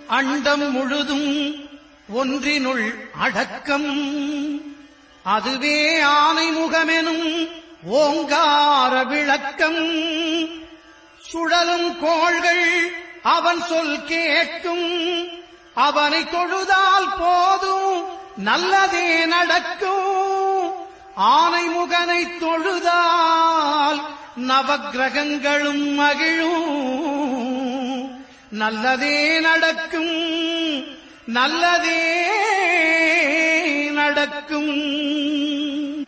அண்டம் முழுதும் ஒன்றினுள் அடக்கம். அதுவே ஆனைமுகமெனும் ஓங்கார விளக்கம். சுழலும் கோள்கள் அவன் சொல் கேட்கும். அவனை தொழுதால் போதும் நல்லதே நடக்கும். ஆனைமுகனை தொழுதால் நவக்கிரகங்களும் மகிழும். நல்லதே நடக்கும், நல்லதே நடக்கும்.